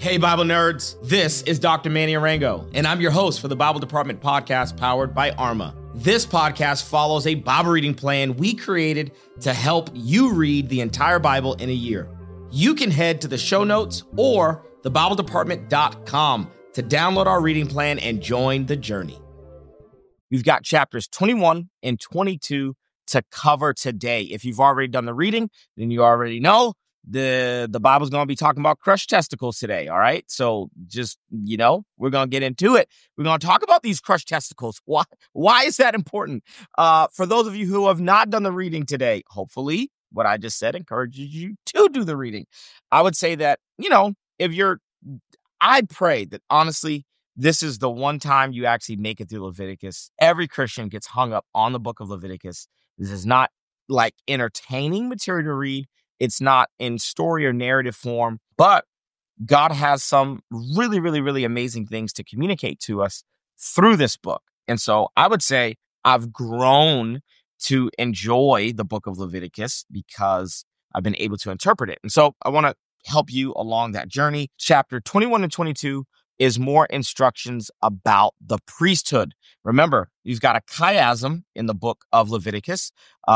Hey, Bible nerds. This is Dr. Manny Arango, and I'm your host for the Bible Department podcast powered by Arma. This podcast follows a Bible reading plan we created to help you read the entire Bible in a year. You can head to the show notes or thebibledepartment.com to download our reading plan and join the journey. We've got chapters 21 and 22 to cover today. If you've already done the reading, then you already know the Bible's going to be talking about crushed testicles today, all right? So just, we're going to get into it. We're going to talk about these crushed testicles. Why is that important? For those of you who have not done the reading today, hopefully what I just said encourages you to do the reading. I would say that, I pray that honestly, this is the one time you actually make it through Leviticus. Every Christian gets hung up on the book of Leviticus. This is not like entertaining material to read. It's not in story or narrative form, but God has some really, really, really amazing things to communicate to us through this book. And so I would say I've grown to enjoy the book of Leviticus because I've been able to interpret it. And so I want to help you along that journey. Chapter 21 and 22 is more instructions about the priesthood. Remember, you've got a chiasm in the book of Leviticus,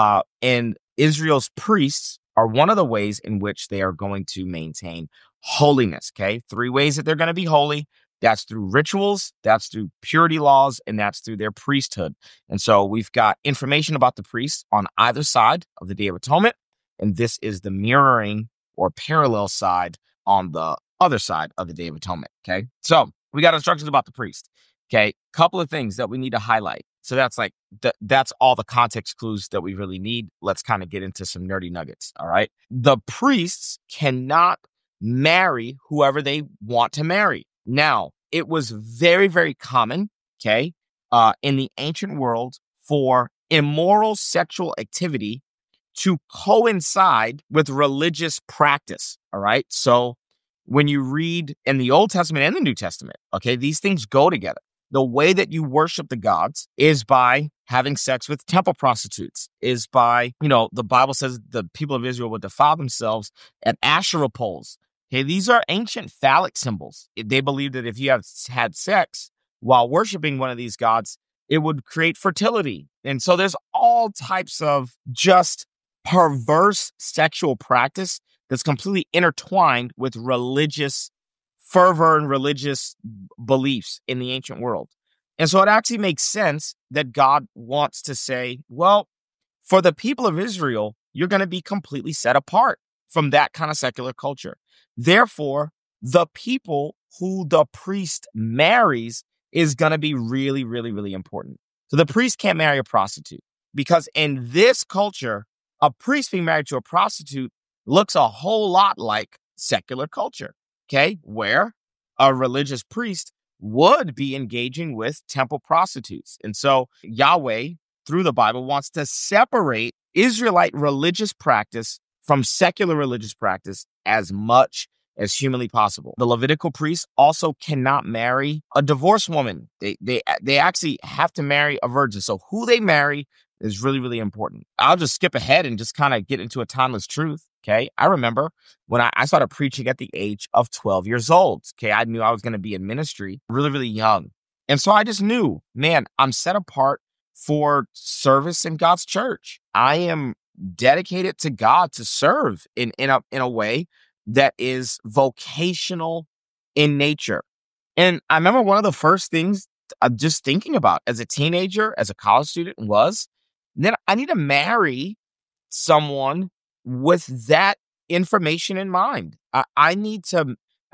and Israel's priests are one of the ways in which they are going to maintain holiness, okay? 3 ways that they're going to be holy. That's through rituals, that's through purity laws, and that's through their priesthood. And so we've got information about the priests on either side of the Day of Atonement, and this is the mirroring or parallel side on the other side of the Day of Atonement, okay? So we got instructions about the priest, okay? Couple of things that we need to highlight. So that's all the context clues that we really need. Let's kind of get into some nerdy nuggets, all right? The priests cannot marry whoever they want to marry. Now, it was very, very common, okay, in the ancient world for immoral sexual activity to coincide with religious practice, all right? So when you read in the Old Testament and the New Testament, okay, these things go together. The way that you worship the gods is by having sex with temple prostitutes, is by, the Bible says the people of Israel would defile themselves at Asherah poles. Okay, these are ancient phallic symbols. They believe that if you have had sex while worshiping one of these gods, it would create fertility. And so there's all types of just perverse sexual practice that's completely intertwined with religious fervor and religious beliefs in the ancient world. And so it actually makes sense that God wants to say, well, for the people of Israel, you're going to be completely set apart from that kind of secular culture. Therefore, the people who the priest marries is going to be really, really, really important. So the priest can't marry a prostitute because in this culture, a priest being married to a prostitute looks a whole lot like secular culture. Okay, where a religious priest would be engaging with temple prostitutes. And so Yahweh, through the Bible, wants to separate Israelite religious practice from secular religious practice as much as humanly possible. The Levitical priests also cannot marry a divorced woman. They actually have to marry a virgin. So who they marry is really, really important. I'll just skip ahead and just kind of get into a timeless truth. Okay, I remember when I started preaching at the age of 12 years old. Okay, I knew I was going to be in ministry really, really young. And so I just knew, man, I'm set apart for service in God's church. I am dedicated to God to serve in a way that is vocational in nature. And I remember one of the first things I'm just thinking about as a teenager, as a college student was, then I need to marry someone with that information in mind. I need to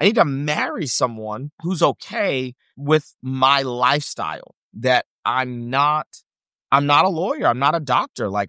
marry someone who's okay with my lifestyle, that I'm not a lawyer. I'm not a doctor. Like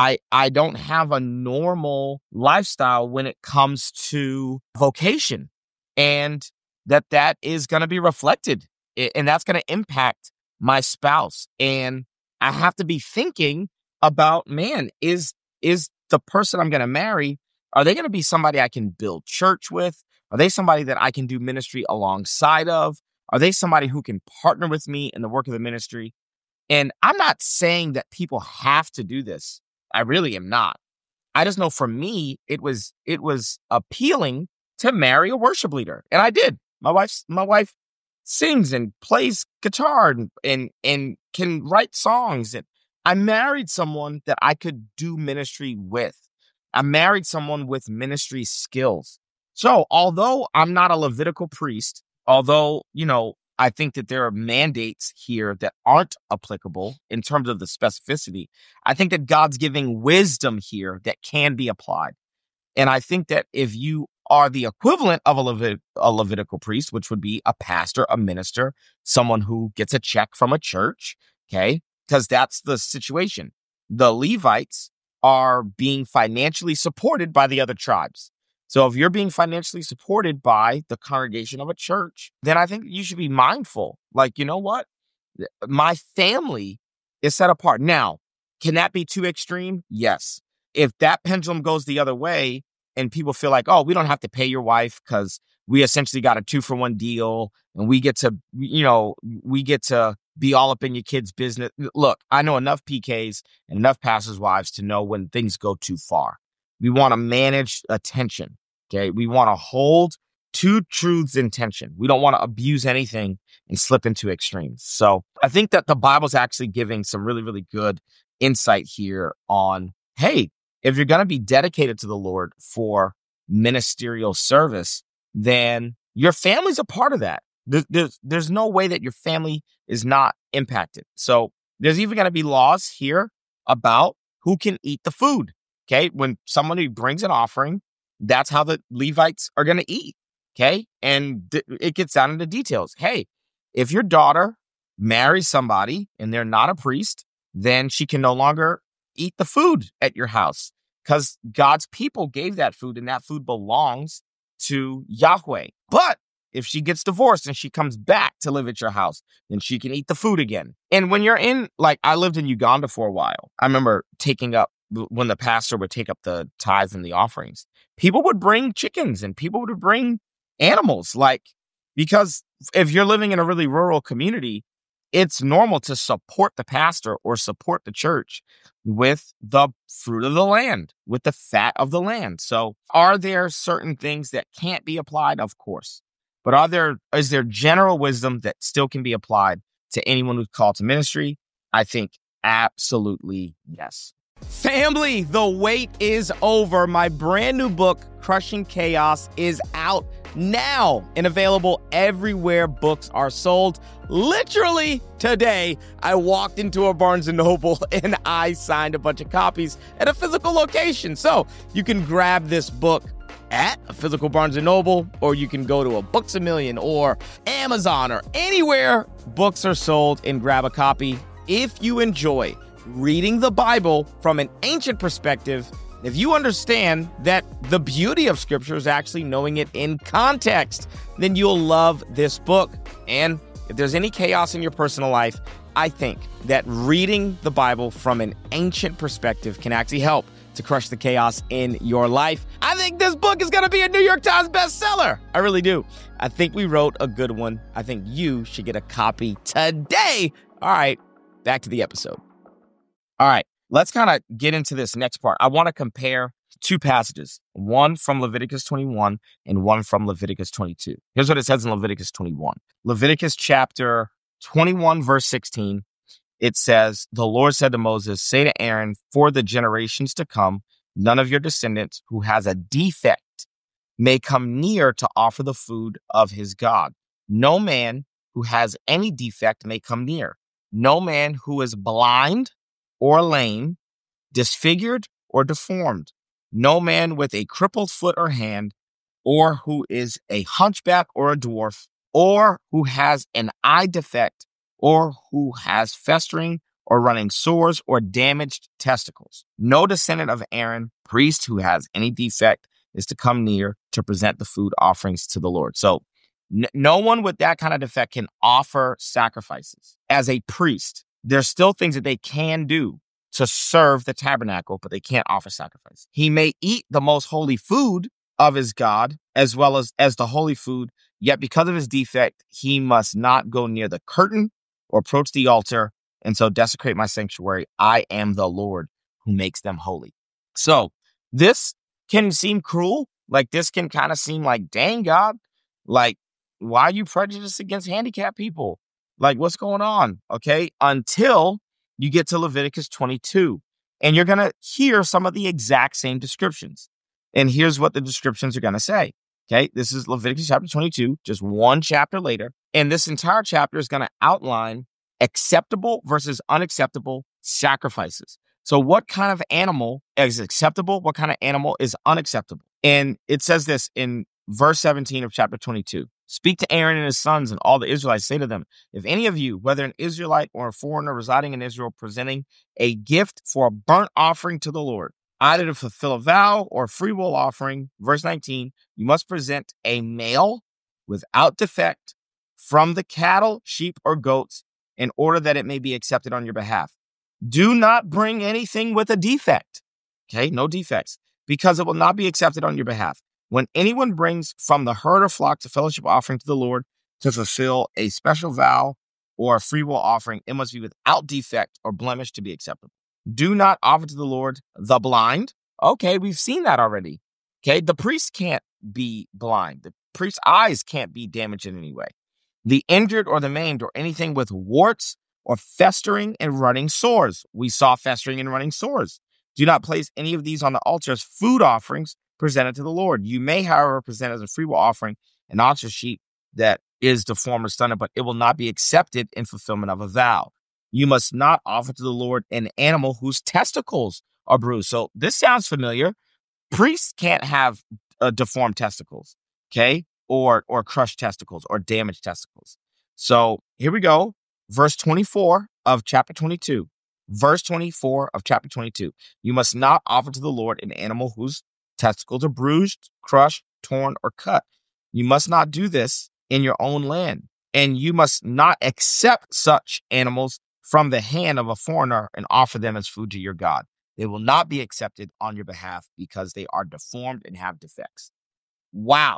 I don't have a normal lifestyle when it comes to vocation, and that is going to be reflected, and that's going to impact my spouse. And I have to be thinking about, man, is the person I'm going to marry, are they going to be somebody I can build church with? Are they somebody that I can do ministry alongside of? Are they somebody who can partner with me in the work of the ministry? And I'm not saying that people have to do this. I really am not. I just know for me, it was appealing to marry a worship leader. And I did. My wife sings and plays guitar and can write songs. And I married someone that I could do ministry with. I married someone with ministry skills. So although I'm not a Levitical priest, although, I think that there are mandates here that aren't applicable in terms of the specificity, I think that God's giving wisdom here that can be applied. And I think that if you are the equivalent of a Levitical priest, which would be a pastor, a minister, someone who gets a check from a church, okay? Because that's the situation. The Levites are being financially supported by the other tribes. So if you're being financially supported by the congregation of a church, then I think you should be mindful. Like, you know what? My family is set apart. Now, can that be too extreme? Yes. If that pendulum goes the other way and people feel like, oh, we don't have to pay your wife because we essentially got a 2-for-1 deal and we get to be all up in your kids' business. Look, I know enough PKs and enough pastors' wives to know when things go too far. We want to manage attention, okay? We want to hold two truths in tension. We don't want to abuse anything and slip into extremes. So I think that the Bible's actually giving some really, really good insight here on, hey, if you're going to be dedicated to the Lord for ministerial service, then your family's a part of that. There's no way that your family is not impacted. So there's even going to be laws here about who can eat the food. Okay, when somebody brings an offering, that's how the Levites are going to eat. Okay, and it gets down into details. Hey, if your daughter marries somebody and they're not a priest, then she can no longer eat the food at your house because God's people gave that food and that food belongs to Yahweh. But if she gets divorced and she comes back to live at your house, then she can eat the food again. And when you're I lived in Uganda for a while. I remember when the pastor would take up the tithes and the offerings, people would bring chickens and people would bring animals. Because if you're living in a really rural community, it's normal to support the pastor or support the church with the fruit of the land, with the fat of the land. So are there certain things that can't be applied? Of course. But is there general wisdom that still can be applied to anyone who's called to ministry? I think absolutely yes. Family, the wait is over. My brand new book, Crushing Chaos, is out now and available everywhere books are sold. Literally today, I walked into a Barnes & Noble and I signed a bunch of copies at a physical location. So you can grab this book at a physical Barnes & Noble, or you can go to a Books A Million or Amazon or anywhere books are sold and grab a copy. If you enjoy reading the Bible from an ancient perspective, if you understand that the beauty of Scripture is actually knowing it in context, then you'll love this book. And if there's any chaos in your personal life, I think that reading the Bible from an ancient perspective can actually help to crush the chaos in your life. I think this book is going to be a New York Times bestseller. I really do. I think we wrote a good one. I think you should get a copy today. All right, back to the episode. All right, let's kind of get into this next part. I want to compare two passages, one from Leviticus 21 and one from Leviticus 22. Here's what it says in Leviticus 21. Leviticus chapter 21, verse 16, it says, the Lord said to Moses, say to Aaron, for the generations to come, none of your descendants who has a defect may come near to offer the food of his God. No man who has any defect may come near. No man who is blind or lame, disfigured or deformed, no man with a crippled foot or hand, or who is a hunchback or a dwarf, or who has an eye defect, or who has festering or running sores or damaged testicles. No descendant of Aaron, priest who has any defect, is to come near to present the food offerings to the Lord. So no one with that kind of defect can offer sacrifices. As a priest, there's still things that they can do to serve the tabernacle, but they can't offer sacrifice. He may eat the most holy food of his God, as well as the holy food, yet because of his defect, he must not go near the curtain or approach the altar, and so desecrate my sanctuary. I am the Lord who makes them holy. So this can seem cruel. Like this can kind of seem like, dang God, like why are you prejudiced against handicapped people? Like, what's going on? Okay. Until you get to Leviticus 22. And you're going to hear some of the exact same descriptions. And here's what the descriptions are going to say. Okay. This is Leviticus chapter 22, just one chapter later. And this entire chapter is going to outline acceptable versus unacceptable sacrifices. So what kind of animal is acceptable? What kind of animal is unacceptable? And it says this in verse 17 of chapter 22. Speak to Aaron and his sons and all the Israelites. Say to them, if any of you, whether an Israelite or a foreigner residing in Israel, presenting a gift for a burnt offering to the Lord, either to fulfill a vow or a free will offering, verse 19, you must present a male without defect from the cattle, sheep, or goats in order that it may be accepted on your behalf. Do not bring anything with a defect. Okay, no defects, because it will not be accepted on your behalf. When anyone brings from the herd or flock a fellowship offering to the Lord to fulfill a special vow or a free will offering, it must be without defect or blemish to be acceptable. Do not offer to the Lord the blind. Okay, we've seen that already. Okay, the priest can't be blind. The priest's eyes can't be damaged in any way. The injured or the maimed or anything with warts or festering and running sores. We saw festering and running sores. Do not place any of these on the altar as food offerings presented to the Lord. You may, however, present as a freewill offering an ox or sheep that is deformed or stunted, but it will not be accepted in fulfillment of a vow. You must not offer to the Lord an animal whose testicles are bruised. So this sounds familiar. Priests can't have deformed testicles, okay, or crushed testicles or damaged testicles. So here we go. Verse 24 of chapter 22. Verse 24 of chapter 22. You must not offer to the Lord an animal whose testicles are bruised, crushed, torn, or cut. You must not do this in your own land, and you must not accept such animals from the hand of a foreigner and offer them as food to your God. They will not be accepted on your behalf because they are deformed and have defects. Wow.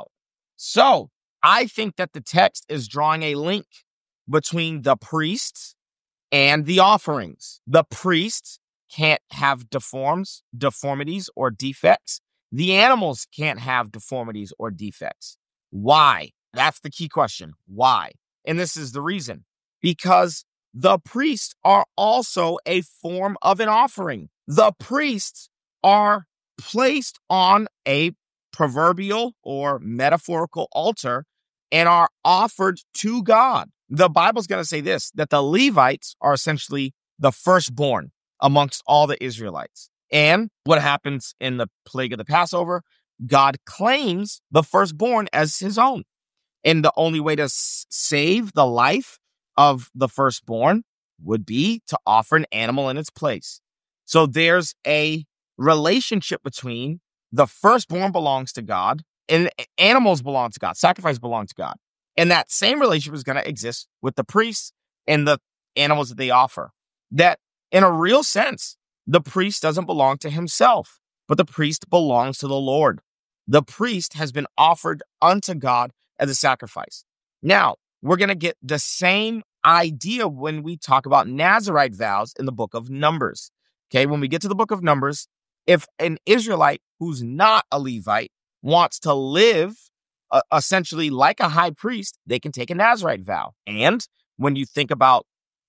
So I think that the text is drawing a link between the priests and the offerings. The priests can't have deformities or defects. The animals can't have deformities or defects. Why? That's the key question. Why? And this is the reason. Because the priests are also a form of an offering. The priests are placed on a proverbial or metaphorical altar and are offered to God. The Bible's going to say this, that the Levites are essentially the firstborn amongst all the Israelites. And what happens in the plague of the Passover? God claims the firstborn as his own. And the only way to save the life of the firstborn would be to offer an animal in its place. So there's a relationship between the firstborn belongs to God and animals belong to God. Sacrifice belongs to God. And that same relationship is going to exist with the priests and the animals that they offer. That in a real sense, the priest doesn't belong to himself, but the priest belongs to the Lord. The priest has been offered unto God as a sacrifice. Now, we're going to get the same idea when we talk about Nazirite vows in the book of Numbers. Okay, when we get to the book of Numbers, if an Israelite who's not a Levite wants to live essentially like a high priest, they can take a Nazirite vow. And when you think about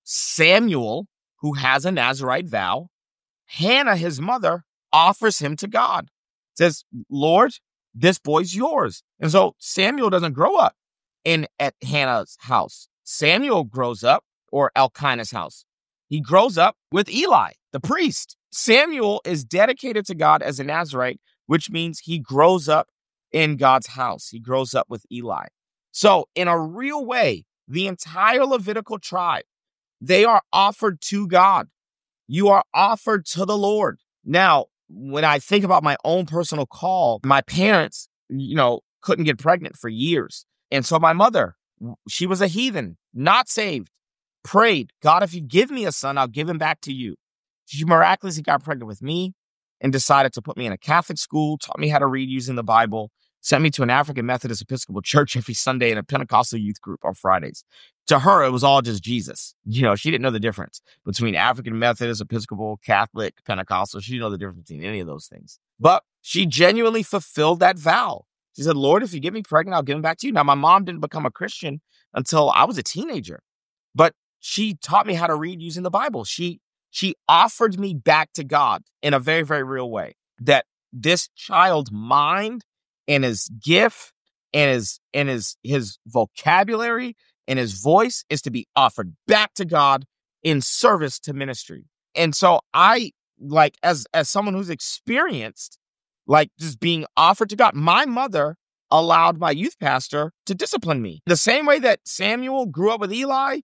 Samuel, who has a Nazirite vow, Hannah, his mother, offers him to God. Says, Lord, this boy's yours. And so Samuel doesn't grow up at Hannah's house. Samuel grows up, or Elkanah's house. He grows up with Eli, the priest. Samuel is dedicated to God as a Nazirite, which means he grows up in God's house. He grows up with Eli. So in a real way, the entire Levitical tribe, they are offered to God. You are offered to the Lord. Now, when I think about my own personal call, my parents, couldn't get pregnant for years. And so my mother, she was a heathen, not saved, prayed, God, if you give me a son, I'll give him back to you. She miraculously got pregnant with me and decided to put me in a Catholic school, taught me how to read using the Bible, sent me to an African Methodist Episcopal church every Sunday and a Pentecostal youth group on Fridays. To her, it was all just Jesus. She didn't know the difference between African Methodist, Episcopal, Catholic, Pentecostal. She didn't know the difference between any of those things. But she genuinely fulfilled that vow. She said, Lord, if you get me pregnant, I'll give him back to you. Now, my mom didn't become a Christian until I was a teenager, but she taught me how to read using the Bible. She offered me back to God in a very, very real way, that this child's mind and his gift and his vocabulary and his voice is to be offered back to God in service to ministry. And so I, like, as someone who's experienced, like, just being offered to God, my mother allowed my youth pastor to discipline me. The same way that Samuel grew up with Eli,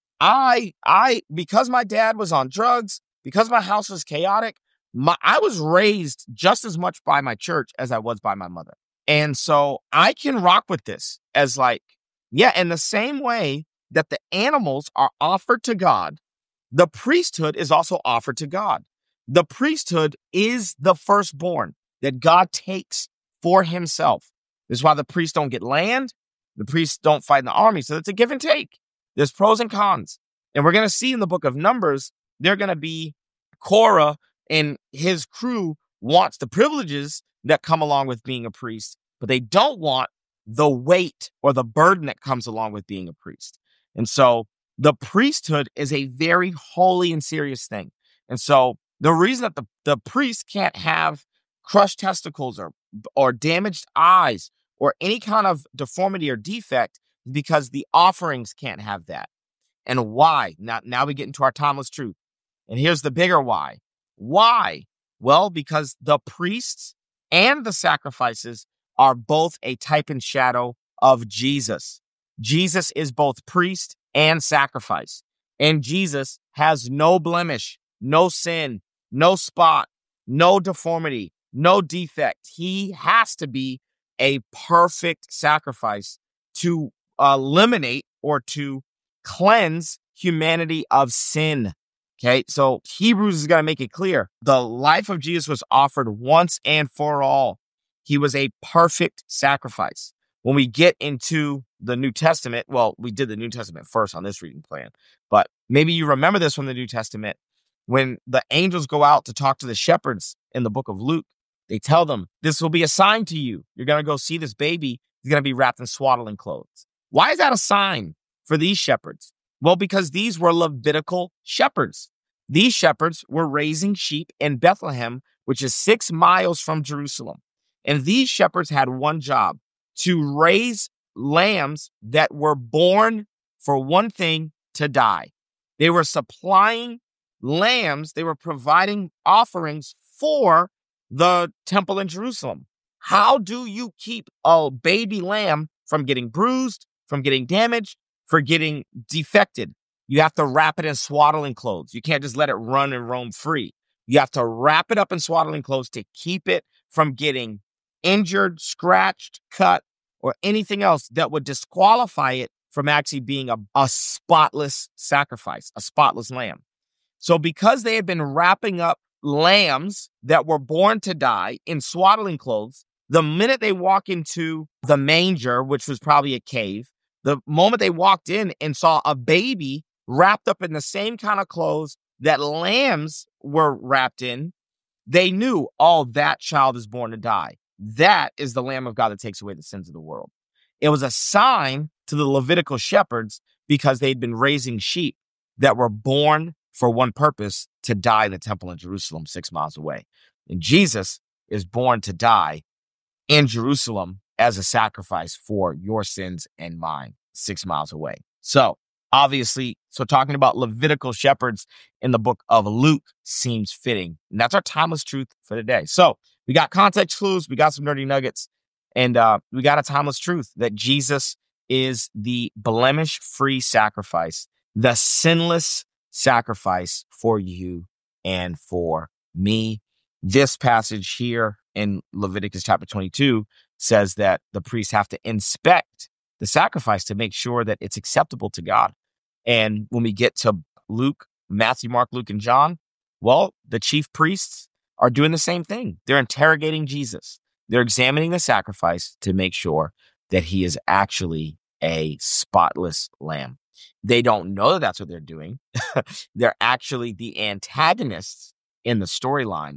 I because my dad was on drugs, because my house was chaotic, I was raised just as much by my church as I was by my mother. And so I can rock with this as, like, yeah, in the same way that the animals are offered to God, the priesthood is also offered to God. The priesthood is the firstborn that God takes for himself. This is why the priests don't get land. The priests don't fight in the army. So it's a give and take. There's pros and cons. And we're going to see in the book of Numbers, they're going to be Korah and his crew wants the privileges that come along with being a priest, but they don't want the weight or the burden that comes along with being a priest. And so the priesthood is a very holy and serious thing. And so the reason that the priest can't have crushed testicles or damaged eyes or any kind of deformity or defect is because the offerings can't have that. And why? Now we get into our timeless truth. And here's the bigger why. Why? Well, because the priests and the sacrifices are both a type and shadow of Jesus. Jesus is both priest and sacrifice. And Jesus has no blemish, no sin, no spot, no deformity, no defect. He has to be a perfect sacrifice to eliminate or to cleanse humanity of sin. Okay, so Hebrews is going to make it clear. The life of Jesus was offered once and for all. He was a perfect sacrifice. When we get into the New Testament, well, we did the New Testament first on this reading plan, but maybe you remember this from the New Testament. When the angels go out to talk to the shepherds in the book of Luke, they tell them, this will be a sign to you. You're going to go see this baby. He's going to be wrapped in swaddling clothes. Why is that a sign for these shepherds? Well, because these were Levitical shepherds. These shepherds were raising sheep in Bethlehem, which is 6 miles from Jerusalem. And these shepherds had one job: to raise lambs that were born for one thing, to die. They were supplying lambs. They were providing offerings for the temple in Jerusalem. How do you keep a baby lamb from getting bruised, from getting damaged, from getting defected? You have to wrap it in swaddling clothes. You can't just let it run and roam free. You have to wrap it up in swaddling clothes to keep it from getting injured, scratched, cut, or anything else that would disqualify it from actually being a spotless sacrifice, a spotless lamb. So because they had been wrapping up lambs that were born to die in swaddling clothes, the minute they walk into the manger, which was probably a cave, the moment they walked in and saw a baby wrapped up in the same kind of clothes that lambs were wrapped in, they knew, oh, that child is born to die. That is the Lamb of God that takes away the sins of the world. It was a sign to the Levitical shepherds because they'd been raising sheep that were born for one purpose: to die in the temple in Jerusalem 6 miles away. And Jesus is born to die in Jerusalem as a sacrifice for your sins and mine 6 miles away. So obviously, talking about Levitical shepherds in the book of Luke seems fitting. And that's our timeless truth for today. So we got context clues, we got some nerdy nuggets, and we got a timeless truth that Jesus is the blemish-free sacrifice, the sinless sacrifice for you and for me. This passage here in Leviticus chapter 22 says that the priests have to inspect the sacrifice to make sure that it's acceptable to God. And when we get to Luke, Matthew, Mark, Luke, and John, well, the chief priests are doing the same thing. They're interrogating Jesus. They're examining the sacrifice to make sure that he is actually a spotless lamb. They don't know that that's what they're doing. They're actually the antagonists in the storyline.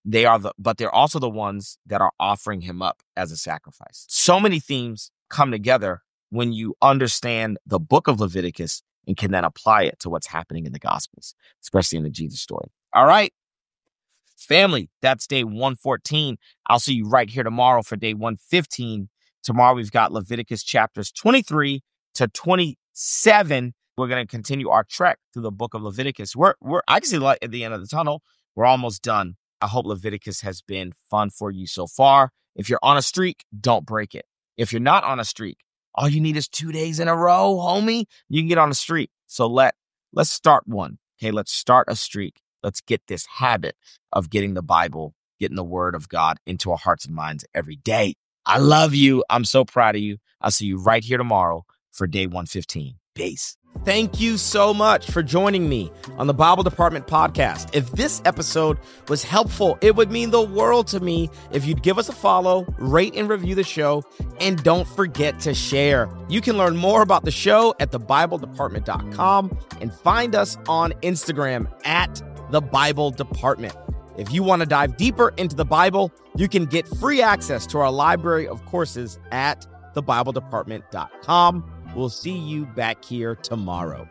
but they're also the ones that are offering him up as a sacrifice. So many themes come together when you understand the book of Leviticus and can then apply it to what's happening in the Gospels, especially in the Jesus story. All right, family, that's day 114. I'll see you right here tomorrow for day 115. Tomorrow we've got Leviticus chapters 23 to 27. We're going to continue our trek through the book of Leviticus. I can see the light at the end of the tunnel. We're almost done. I hope Leviticus has been fun for you so far. If you're on a streak, don't break it. If you're not on a streak, all you need is 2 days in a row, homie. You can get on a streak. So let's start one. Okay, let's start a streak. Let's get this habit of getting the Bible, getting the word of God into our hearts and minds every day. I love you. I'm so proud of you. I'll see you right here tomorrow for day 115. Peace. Thank you so much for joining me on the Bible Department podcast. If this episode was helpful, it would mean the world to me if you'd give us a follow, rate and review the show, and don't forget to share. You can learn more about the show at thebibledepartment.com and find us on Instagram at The Bible Department. If you want to dive deeper into the Bible, you can get free access to our library of courses at thebibledepartment.com. We'll see you back here tomorrow.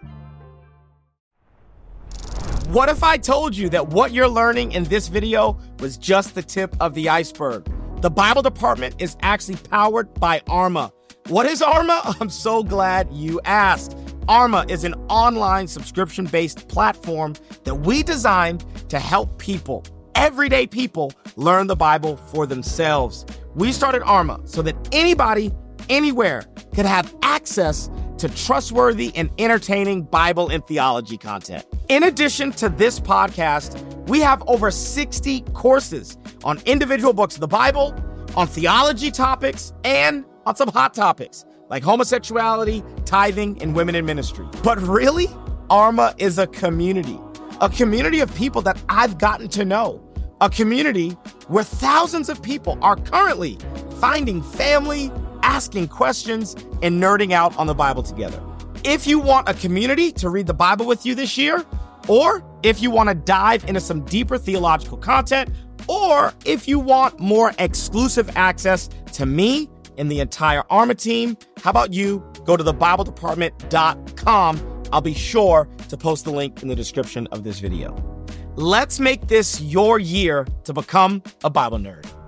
What if I told you that what you're learning in this video was just the tip of the iceberg? The Bible Department is actually powered by Arma. What is Arma? I'm so glad you asked. Arma is an online subscription-based platform that we designed to help people, everyday people, learn the Bible for themselves. We started Arma so that anybody, anywhere, could have access to trustworthy and entertaining Bible and theology content. In addition to this podcast, we have over 60 courses on individual books of the Bible, on theology topics, and on some hot topics like homosexuality, tithing, and women in ministry. But really, Arma is a community of people that I've gotten to know, a community where thousands of people are currently finding family, asking questions, and nerding out on the Bible together. If you want a community to read the Bible with you this year, or if you want to dive into some deeper theological content, or if you want more exclusive access to me and the entire Arma team, how about you go to thebibledepartment.com. I'll be sure to post the link in the description of this video. Let's make this your year to become a Bible nerd.